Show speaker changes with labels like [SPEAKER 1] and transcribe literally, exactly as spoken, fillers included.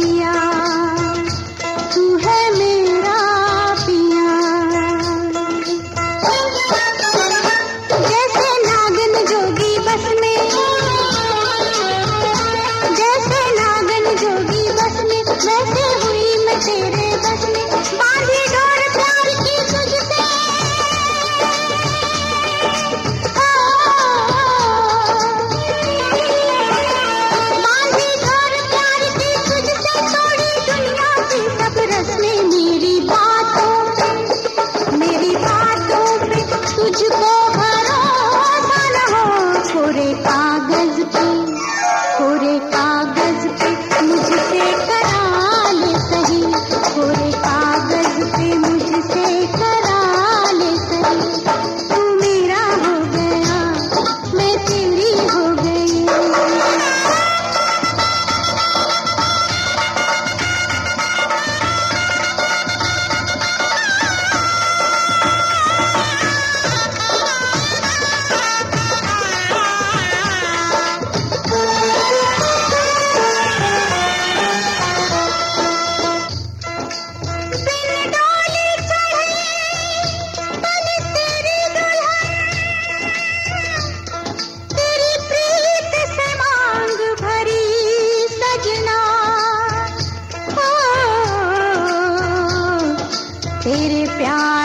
[SPEAKER 1] पिया, तू है मेरा पिया। जैसे नागन जोगी बस में, जैसे नागन जोगी बस में, वैसे हुई मैं तेरे बस में। बांधी डोर प्यार की तुझसे, बांधी डोर प्यार की तुझसे, तोड़ी दुनिया की सब रस्में। मेरी बातों पे, मेरी बातों पे तुझको भरोसा न हो। कोरे कागज पे, कोरे कागज पे मुझसे करा ले सही, कोरे कागज पे मुझसे करा ले सही। तू मेरा हो गया, मैं तेरी हो गई। बिन डोली चढ़े बन तेरी दुल्हन, तेरी प्रीत से मांग भरी सजना। ओ, तेरे प्यार